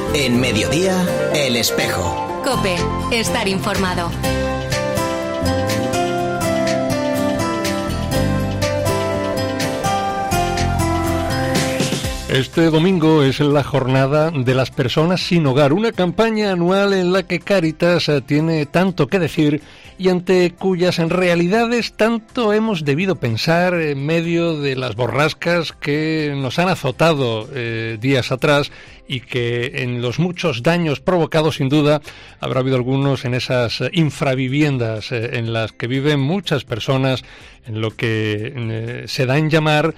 En Mediodía, El Espejo. COPE, estar informado. Este domingo es la jornada de las personas sin hogar, una campaña anual en la que Cáritas tiene tanto que decir y ante cuyas realidades tanto hemos debido pensar en medio de las borrascas que nos han azotado días atrás y que en los muchos daños provocados, sin duda, habrá habido algunos en esas infraviviendas en las que viven muchas personas, en lo que se da en llamar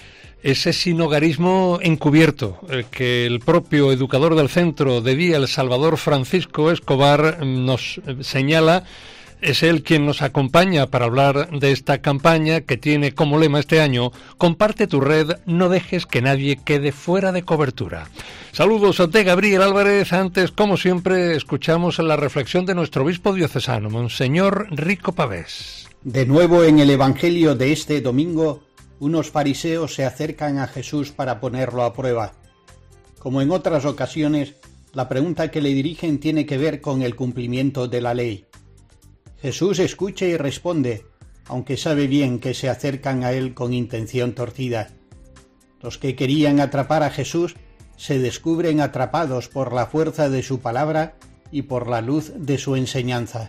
ese sinhogarismo encubierto, que el propio educador del centro de día, el Salvador Francisco Escobar, nos señala. Es él quien nos acompaña para hablar de esta campaña que tiene como lema este año: comparte tu red, no dejes que nadie quede fuera de cobertura. Saludos de Gabriel Álvarez. Antes, como siempre, escuchamos la reflexión de nuestro obispo diocesano, Monseñor Rico Pavés. De nuevo en el Evangelio de este domingo, unos fariseos se acercan a Jesús para ponerlo a prueba. Como en otras ocasiones, la pregunta que le dirigen tiene que ver con el cumplimiento de la ley. Jesús escucha y responde, aunque sabe bien que se acercan a él con intención torcida. Los que querían atrapar a Jesús se descubren atrapados por la fuerza de su palabra y por la luz de su enseñanza.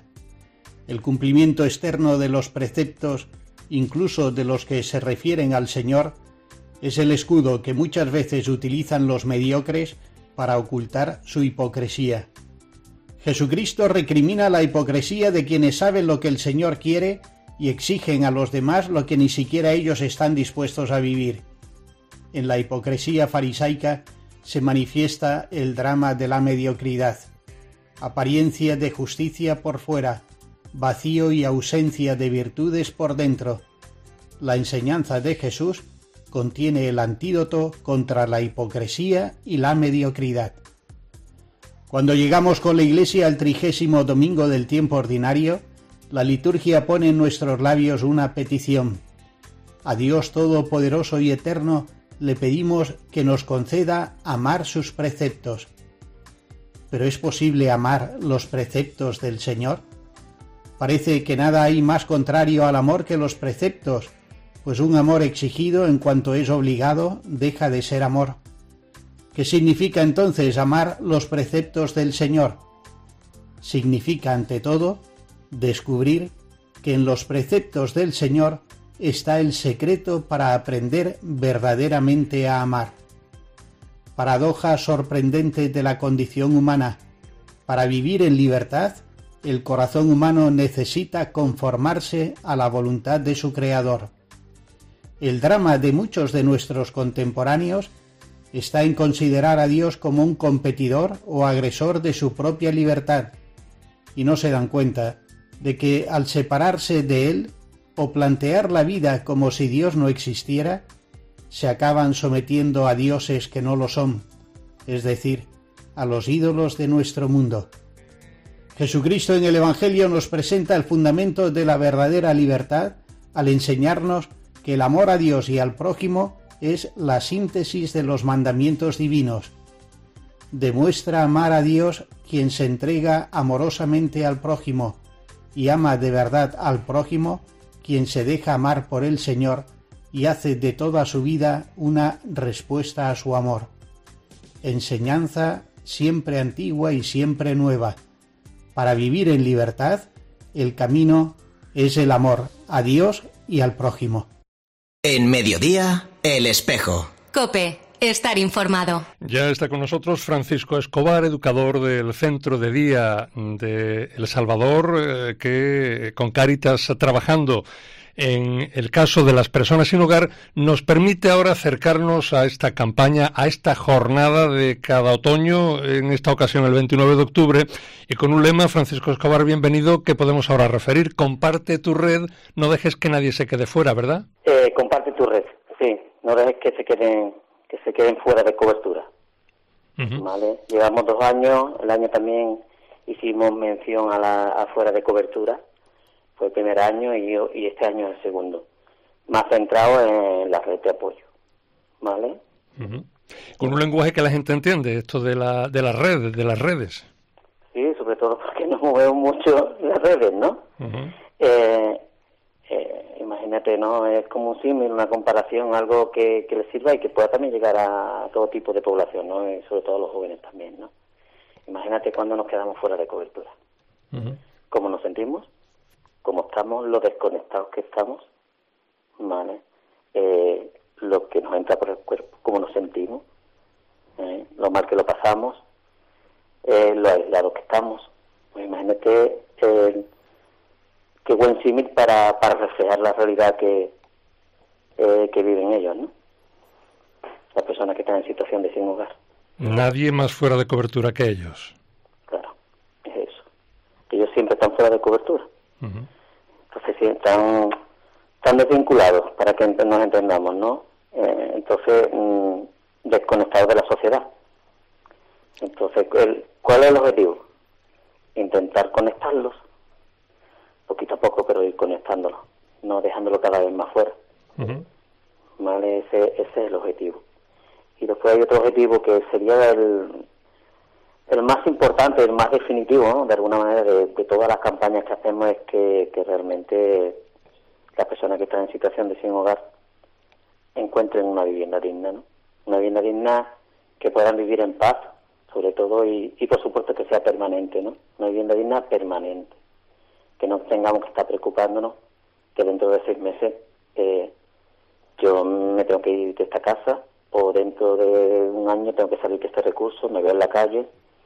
El cumplimiento externo de los preceptos, incluso de los que se refieren al Señor, es el escudo que muchas veces utilizan los mediocres para ocultar su hipocresía. Jesucristo recrimina la hipocresía de quienes saben lo que el Señor quiere y exigen a los demás lo que ni siquiera ellos están dispuestos a vivir. En la hipocresía farisaica se manifiesta el drama de la mediocridad, apariencia de justicia por fuera, vacío y ausencia de virtudes por dentro. La enseñanza de Jesús contiene el antídoto contra la hipocresía y la mediocridad. Cuando llegamos con la Iglesia al 30º domingo del tiempo ordinario, la liturgia pone en nuestros labios una petición. A Dios Todopoderoso y Eterno le pedimos que nos conceda amar sus preceptos. ¿Pero es posible amar los preceptos del Señor? Parece que nada hay más contrario al amor que los preceptos, pues un amor exigido en cuanto es obligado deja de ser amor. ¿Qué significa entonces amar los preceptos del Señor? Significa, ante todo, descubrir que en los preceptos del Señor está el secreto para aprender verdaderamente a amar. Paradoja sorprendente de la condición humana. Para vivir en libertad, el corazón humano necesita conformarse a la voluntad de su Creador. El drama de muchos de nuestros contemporáneos está en considerar a Dios como un competidor o agresor de su propia libertad, y no se dan cuenta de que al separarse de Él o plantear la vida como si Dios no existiera, se acaban sometiendo a dioses que no lo son, es decir, a los ídolos de nuestro mundo. Jesucristo en el Evangelio nos presenta el fundamento de la verdadera libertad al enseñarnos que el amor a Dios y al prójimo es la síntesis de los mandamientos divinos. Demuestra amar a Dios quien se entrega amorosamente al prójimo, y ama de verdad al prójimo quien se deja amar por el Señor y hace de toda su vida una respuesta a su amor. Enseñanza siempre antigua y siempre nueva. Para vivir en libertad, el camino es el amor a Dios y al prójimo. En Mediodía, El Espejo. COPE, estar informado. Ya está con nosotros Francisco Escobar, educador del Centro de Día de El Salvador, que con Cáritas trabajando en el caso de las personas sin hogar, nos permite ahora acercarnos a esta campaña, a esta jornada de cada otoño, en esta ocasión el 29 de octubre, y con un lema, Francisco Escobar, bienvenido, que podemos ahora referir: comparte tu red, no dejes que nadie se quede fuera, ¿verdad? Comparte tu red, sí, no dejes que se queden fuera de cobertura. Uh-huh. ¿Vale? Llevamos 2 años, el año también hicimos mención a fuera de cobertura. Fue el primer año y este año es el segundo. Más centrado en la red de apoyo, ¿vale? Uh-huh. Con un lenguaje que la gente entiende, esto de las redes. Sí, sobre todo porque nos movemos mucho en las redes, ¿no? Imagínate, ¿no? Es como un símil, una comparación, algo que le sirva y que pueda también llegar a todo tipo de población, ¿no? Y sobre todo a los jóvenes también, ¿no? Imagínate cuando nos quedamos fuera de cobertura. ¿Cómo nos sentimos? ¿Cómo estamos? Lo desconectados que estamos, ¿vale? Lo que nos entra por el cuerpo, cómo nos sentimos, lo mal que lo pasamos, lo aislados que estamos. Pues imagínate qué buen símil para reflejar la realidad que viven ellos, ¿no? Las personas que están en situación de sin hogar. Nadie más fuera de cobertura que ellos. Claro, es eso. Ellos siempre están fuera de cobertura. Entonces sí, están desvinculados, para que nos entendamos, ¿no? Entonces, desconectados de la sociedad. Entonces, ¿cuál es el objetivo? Intentar conectarlos, poquito a poco, pero ir conectándolos, no dejándolo cada vez más fuera. ¿Vale? Ese es el objetivo. Y después hay otro objetivo que sería el más importante, el más definitivo, ¿no? De alguna manera, de todas las campañas que hacemos, es que realmente las personas que están en situación de sin hogar encuentren una vivienda digna, ¿no? Una vivienda digna que puedan vivir en paz, sobre todo, y por supuesto que sea permanente, ¿no? Una vivienda digna permanente, que no tengamos que estar preocupándonos que dentro de 6 meses yo me tengo que ir de esta casa, o dentro de un año tengo que salir de este recurso, me veo en la calle.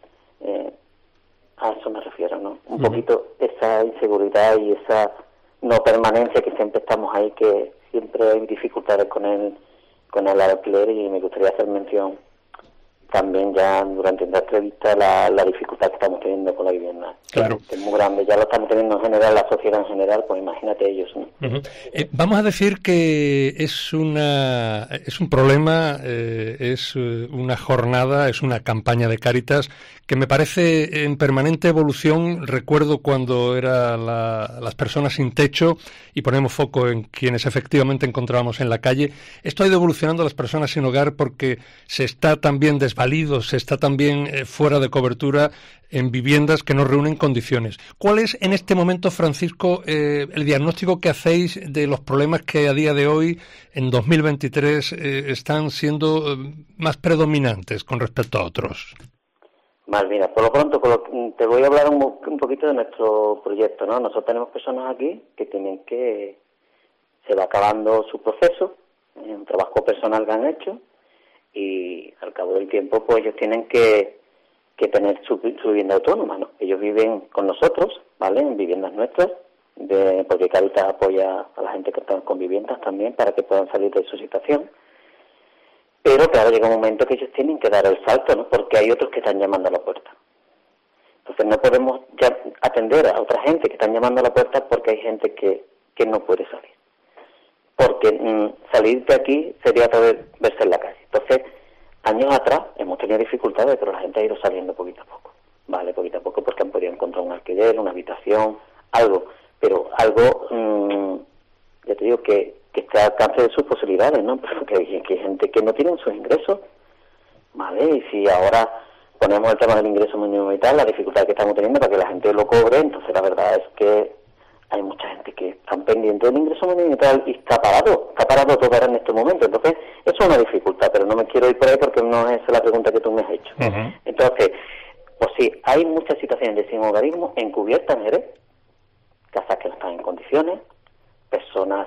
A eso me refiero, ¿no? Un poquito esa inseguridad y esa no permanencia, que siempre estamos ahí, que siempre hay dificultades con el alquiler, y me gustaría hacer mención también ya durante la entrevista la dificultad que estamos teniendo con la vivienda. Claro. Que es muy grande, ya lo estamos teniendo en general, la sociedad en general, pues imagínate ellos, ¿no? Vamos a decir que es un problema, es una jornada, es una campaña de Cáritas que me parece en permanente evolución. Recuerdo cuando era las personas sin techo, y ponemos foco en quienes efectivamente encontrábamos en la calle. Esto ha ido evolucionando a las personas sin hogar, porque se está también desvalido, se está también fuera de cobertura en viviendas que no reúnen condiciones. ¿Cuál es en este momento, Francisco, el diagnóstico que hacéis de los problemas que a día de hoy, en 2023, están siendo más predominantes con respecto a otros? Vale, mira, por lo pronto te voy a hablar un poquito de nuestro proyecto, ¿no? Nosotros tenemos personas aquí que se va acabando su proceso, un trabajo personal que han hecho, y al cabo del tiempo pues ellos tienen que tener su vivienda autónoma, ¿no? Ellos viven con nosotros, ¿vale? En viviendas nuestras, porque Cáritas apoya a la gente que está con viviendas también, para que puedan salir de su situación. Pero claro, llega un momento que ellos tienen que dar el salto, ¿no? Porque hay otros que están llamando a la puerta. Entonces no podemos ya atender a otra gente que están llamando a la puerta, porque hay gente que no puede salir. Porque salir de aquí sería verse en la calle. Entonces, años atrás hemos tenido dificultades, pero la gente ha ido saliendo poquito a poco, ¿vale? Poquito a poco, porque han podido encontrar un alquiler, una habitación, algo. Pero algo, ya te digo, que esté al alcance de sus posibilidades, ¿no? Porque hay gente que no tiene sus ingresos, ¿vale? Y si ahora ponemos el tema del ingreso mínimo vital, la dificultad que estamos teniendo para que la gente lo cobre, entonces la verdad es que hay mucha gente que están pendientes del ingreso mínimo vital y está parado todo ahora en este momento. Entonces, eso es una dificultad, pero no me quiero ir por ahí porque no es la pregunta que tú me has hecho. Entonces, pues sí, hay muchas situaciones de sin hogarismo encubiertas en Jerez, casas que no están en condiciones, personas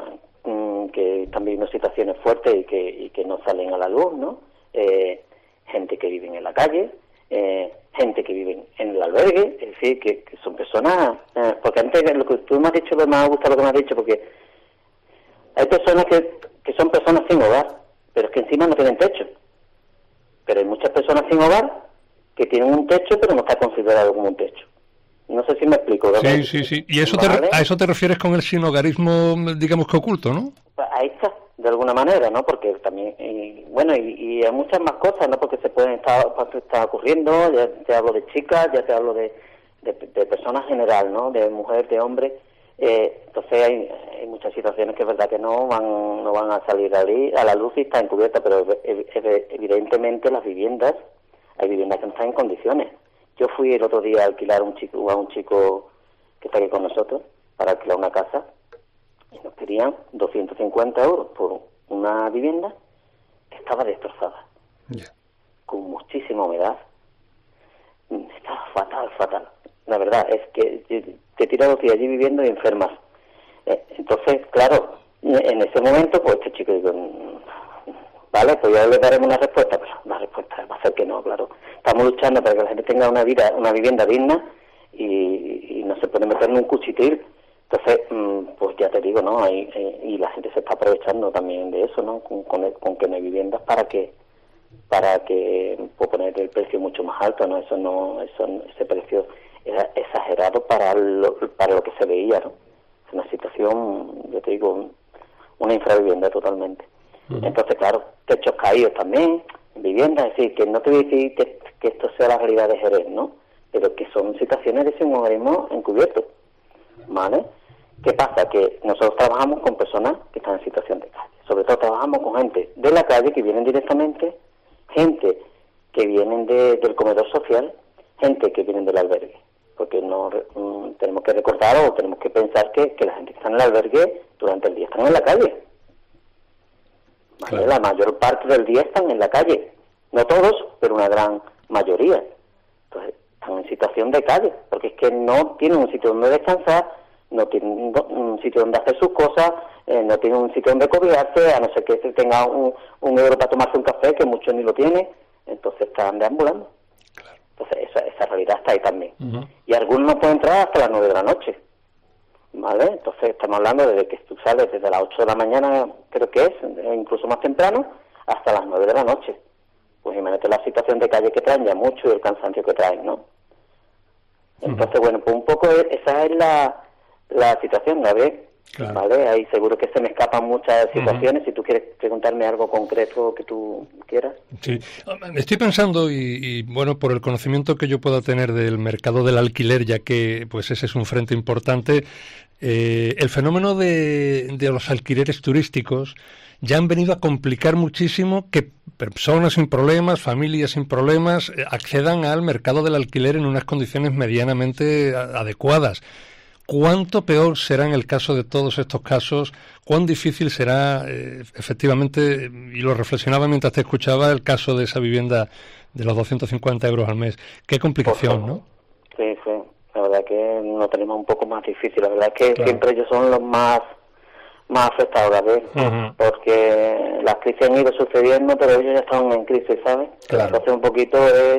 que están viviendo situaciones fuertes y que no salen a la luz, ¿no? Gente que vive en la calle, gente que vive en el albergue, es decir, que son personas, porque antes lo que tú me has dicho, me ha gustado lo que me has dicho, porque hay personas que son personas sin hogar, pero es que encima no tienen techo. Pero hay muchas personas sin hogar que tienen un techo, pero no está considerado como un techo. No sé si me explico, ¿verdad? Sí. ¿Y eso a eso te refieres con el sinhogarismo, digamos que oculto, no? Pues ahí está, de alguna manera, ¿no? Porque también, y hay muchas más cosas, ¿no? Porque se pueden estar ocurriendo, ya te hablo de chicas, ya te hablo de personas en general, ¿no? De mujer, de hombre, Entonces hay muchas situaciones que es verdad que no van a salir a la luz y están encubiertas, pero evidentemente hay viviendas que no están en condiciones. Yo fui el otro día a alquilar a un chico que está aquí con nosotros para alquilar una casa y nos pedían 250 euros por una vivienda que estaba destrozada, con muchísima humedad. Estaba fatal. La verdad es que te tiras 2 días allí viviendo y enfermas. Entonces, claro, en ese momento, pues este chico digo, vale, pues ya le daremos una respuesta, pero la respuesta va a ser que no, claro. Estamos luchando para que la gente tenga una vivienda digna y no se puede meter en un cuchitril. Entonces, pues ya te digo, ¿no? Y la gente se está aprovechando también de eso, ¿no? Con que no hay viviendas para que pues, poner el precio mucho más alto, ¿no? Ese precio era exagerado para lo que se veía, ¿no? Es una situación, yo te digo, una infravivienda totalmente. Entonces, claro, techos caídos también, viviendas, es decir, que no te voy a decir que esto sea la realidad de Jerez, ¿no? Pero que son situaciones de sinhogarismo encubierto, ¿vale? ¿Qué pasa? Que nosotros trabajamos con personas que están en situación de calle. Sobre todo trabajamos con gente de la calle que vienen directamente, gente que vienen del comedor social, gente que vienen del albergue. Porque no tenemos que recordar o tenemos que pensar que la gente que está en el albergue durante el día están en la calle. ¿Vale? Claro. La mayor parte del día están en la calle. No todos, pero una gran mayoría. Entonces, están en situación de calle, porque es que no tienen un sitio donde descansar, no tienen un sitio donde hacer sus cosas, no tienen un sitio donde cobijarse, a no ser que tenga un euro para tomarse un café, que muchos ni lo tienen, entonces están deambulando. Claro. Entonces esa realidad está ahí también. Y algunos no pueden entrar hasta las 9 de la noche, ¿vale? Entonces estamos hablando de que tú sales desde las 8 de la mañana, creo que es, incluso más temprano, hasta las 9 de la noche. Pues imagínate la situación de calle que traen ya mucho y el cansancio que traen, ¿no? Entonces, bueno, pues un poco esa es la situación, Gabriel. Claro. ¿Vale? Ahí seguro que se me escapan muchas situaciones. Si tú quieres preguntarme algo concreto que tú quieras. Sí, estoy pensando y bueno, por el conocimiento que yo pueda tener del mercado del alquiler, ya que pues ese es un frente importante, el fenómeno de los alquileres turísticos ya han venido a complicar muchísimo que personas sin problemas, familias sin problemas, accedan al mercado del alquiler en unas condiciones medianamente adecuadas. ¿Cuánto peor será en el caso de todos estos casos? ¿Cuán difícil será, efectivamente, y lo reflexionaba mientras te escuchaba, el caso de esa vivienda de los 250 euros al mes? Qué complicación, ¿no? Sí, la verdad que lo tenemos un poco más difícil. La verdad es que siempre ellos son los más afectados, ¿verdad? Porque las crisis han ido sucediendo, pero ellos ya están en crisis, ¿sabes? Claro. Entonces un poquito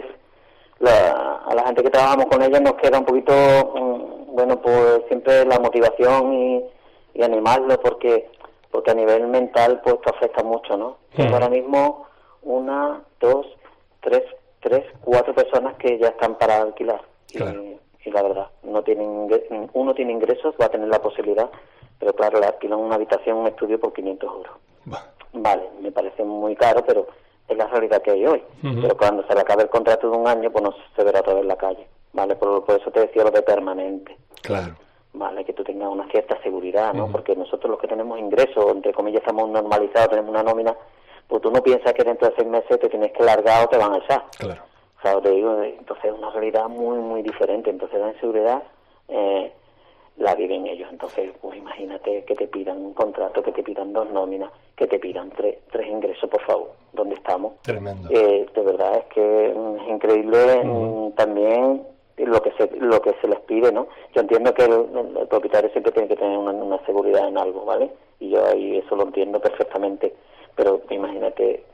a la gente que trabajamos con ellos nos queda un poquito... bueno, pues siempre la motivación y animarlo porque a nivel mental pues te afecta mucho, ¿no? Tengo ahora mismo 1, 2, 3, 4 personas que ya están para alquilar. Claro. Y la verdad, uno tiene ingresos, va a tener la posibilidad, pero claro, le alquilan una habitación, un estudio por 500 euros. Vale, me parece muy caro, pero es la realidad que hay hoy. Pero cuando se le acabe el contrato de un año, pues no se verá otra vez en la calle. Vale, por eso te decía lo de permanente. Claro. Vale, que tú tengas una cierta seguridad, ¿no? Porque nosotros los que tenemos ingresos, entre comillas, estamos normalizados, tenemos una nómina, pues tú no piensas que dentro de 6 meses te tienes que largar o te van a echar. Claro. O sea, te digo, entonces es una realidad muy, muy diferente. Entonces la inseguridad la viven ellos. Entonces, pues imagínate que te pidan un contrato, que te pidan 2 nóminas, que te pidan 3 ingresos, por favor. ¿Dónde estamos? Tremendo. De verdad es que es increíble también lo que se les pide, ¿no? Yo entiendo que el propietario siempre tiene que tener una seguridad en algo, ¿vale? Y yo ahí eso lo entiendo perfectamente, pero imagínate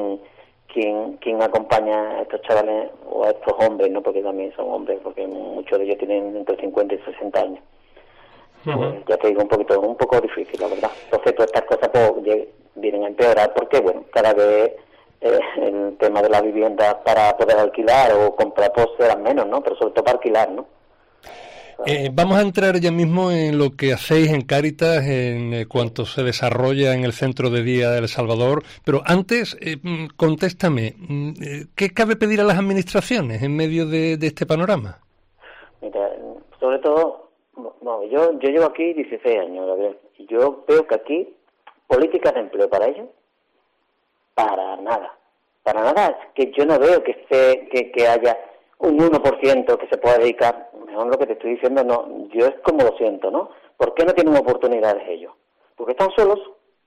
quién acompaña a estos chavales o a estos hombres, ¿no? Porque también son hombres, porque muchos de ellos tienen entre 50 y 60 años. Pues ya te digo, un poco difícil, la verdad. Entonces todas estas cosas pues vienen a empeorar porque, bueno, cada vez el tema de la vivienda para poder alquilar o comprar pues serán menos, ¿no? Pero sobre todo para alquilar, ¿no? Vamos a entrar ya mismo en lo que hacéis en Cáritas en cuanto se desarrolla en el Centro de Día de El Salvador, pero antes, contéstame, ¿qué cabe pedir a las administraciones en medio de este panorama? Mira, sobre todo No, yo llevo aquí 16 años, Gabriel, y yo veo que aquí, políticas de empleo para ellos, para nada, es que yo no veo que haya un 1% que se pueda dedicar, mejor lo que te estoy diciendo, no, yo es como lo siento, ¿no? ¿Por qué no tienen oportunidades ellos? Porque están solos.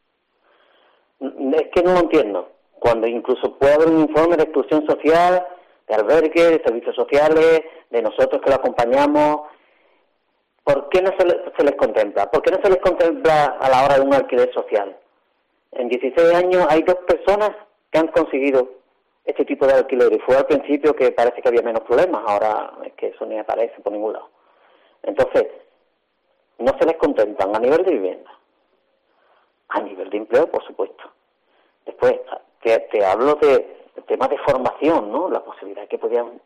Es que no lo entiendo. Cuando incluso puede haber un informe de exclusión social, de albergue, de servicios sociales, de nosotros que lo acompañamos, ¿por qué no se les contempla? ¿Por qué no se les contempla a la hora de un alquiler social? En 16 años hay 2 personas que han conseguido este tipo de alquiler, y fue al principio que parece que había menos problemas, ahora es que eso ni aparece por ningún lado. Entonces, no se les contemplan a nivel de vivienda, a nivel de empleo, por supuesto. Después, te hablo de temas de formación, ¿no? La posibilidad de que podían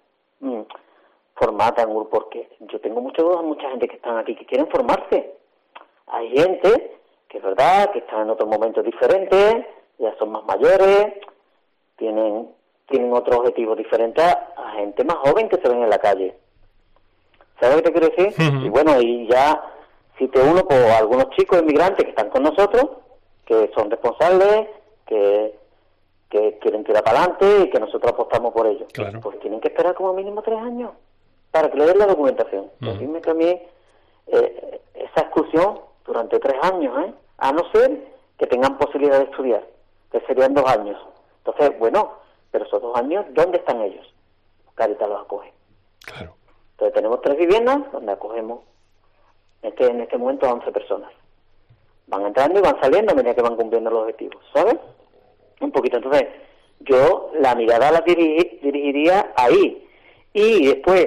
formar a un grupo, porque yo tengo mucha gente que están aquí que quieren formarse. Hay gente que es verdad que están en otros momentos diferentes, ya son más mayores, tienen otros objetivos diferentes a gente más joven que se ven en la calle. ¿Sabes lo que te quiero decir? Uh-huh. Y bueno, y ya si te uno por algunos chicos inmigrantes que están con nosotros, que son responsables, que quieren tirar para adelante y que nosotros apostamos por ellos. Claro. Pues tienen que esperar como mínimo 3 años para que le den la documentación. Pues dime que a mí esa exclusión durante 3 años, a no ser que tengan posibilidad de estudiar, que serían 2 años. Entonces, bueno, pero esos 2 años, ¿dónde están ellos? Cáritas los acoge. Claro. Entonces tenemos 3 viviendas donde acogemos en este momento a 11 personas. Van entrando y van saliendo a medida que van cumpliendo los objetivos, ¿sabes? Un poquito. Entonces, yo la mirada la dirigiría ahí. Y después,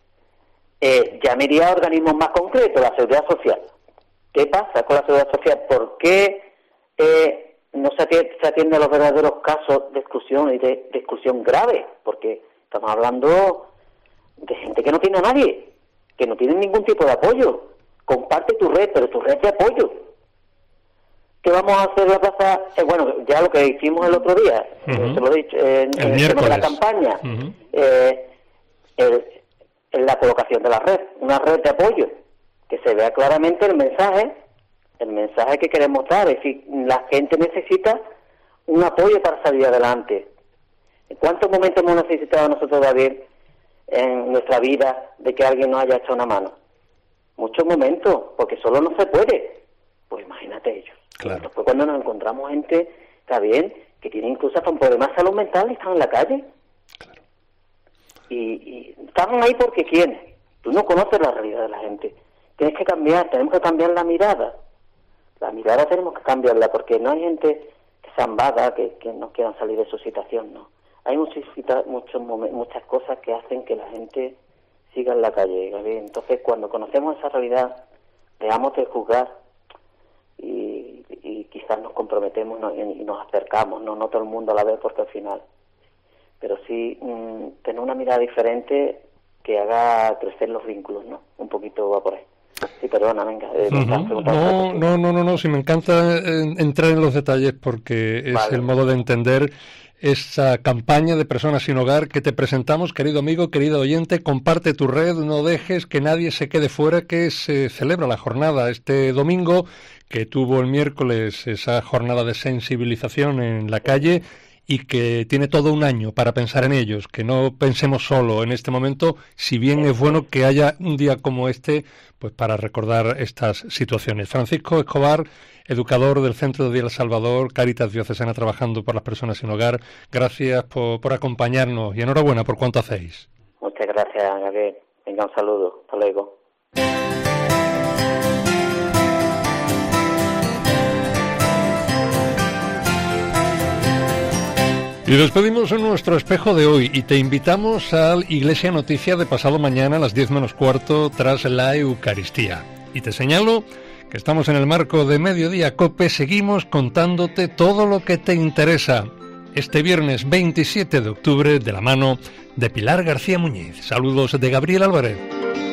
ya me iría a organismos más concretos, la Seguridad Social. ¿Qué pasa con la Seguridad Social? ¿Por qué no se atiende a los verdaderos casos de exclusión y de exclusión grave? Porque estamos hablando de gente que no tiene a nadie, que no tiene ningún tipo de apoyo. Comparte tu red, pero tu red de apoyo. ¿Qué vamos a hacer en la plaza? Bueno, ya lo que hicimos el otro día, se lo he dicho, en el tema de la campaña, en la colocación de la red, una red de apoyo, que se vea claramente el mensaje que queremos dar. Es decir, la gente necesita un apoyo para salir adelante. ¿En cuántos momentos hemos necesitado nosotros, David, en nuestra vida, de que alguien nos haya echado una mano? Muchos momentos, porque solo no se puede. Pues imagínate ellos. Claro. Después cuando nos encontramos gente, está bien, que tiene incluso hasta un problema de salud mental y están en la calle. Claro. Y están ahí porque quieren. Tú no conoces la realidad de la gente. Tienes que cambiar, tenemos que cambiar la mirada. La mirada tenemos que cambiarla, porque no hay gente que sean vaga, que no quieran salir de su situación, no. Hay muchas cosas que hacen que la gente siga en la calle, Gabriel. Entonces, cuando conocemos esa realidad, dejamos de juzgar y quizás nos comprometemos y nos acercamos, no todo el mundo la ve porque al final, pero sí tener una mirada diferente que haga crecer los vínculos, ¿no? Un poquito va por ahí. Sí, perdona, venga. No, sí, me encanta entrar en los detalles porque es el modo de entender esa campaña de personas sin hogar que te presentamos, querido amigo, querido oyente. Comparte tu red, no dejes que nadie se quede fuera, que se celebra la jornada este domingo, que tuvo el miércoles esa jornada de sensibilización en la calle y que tiene todo un año para pensar en ellos, que no pensemos solo en este momento, si bien es bueno que haya un día como este, pues para recordar estas situaciones. Francisco Escobar, educador del Centro de Día El Salvador, Cáritas Diocesana, trabajando por las personas sin hogar, gracias por acompañarnos y enhorabuena por cuanto hacéis. Muchas gracias, Gabriel. Venga, un saludo. Hasta luego. Y despedimos nuestro espejo de hoy y te invitamos al Iglesia Noticia de pasado mañana a las 10 menos cuarto tras la Eucaristía. Y te señalo que estamos en el marco de Mediodía COPE, seguimos contándote todo lo que te interesa. Este viernes 27 de octubre de la mano de Pilar García Muñiz. Saludos de Gabriel Álvarez.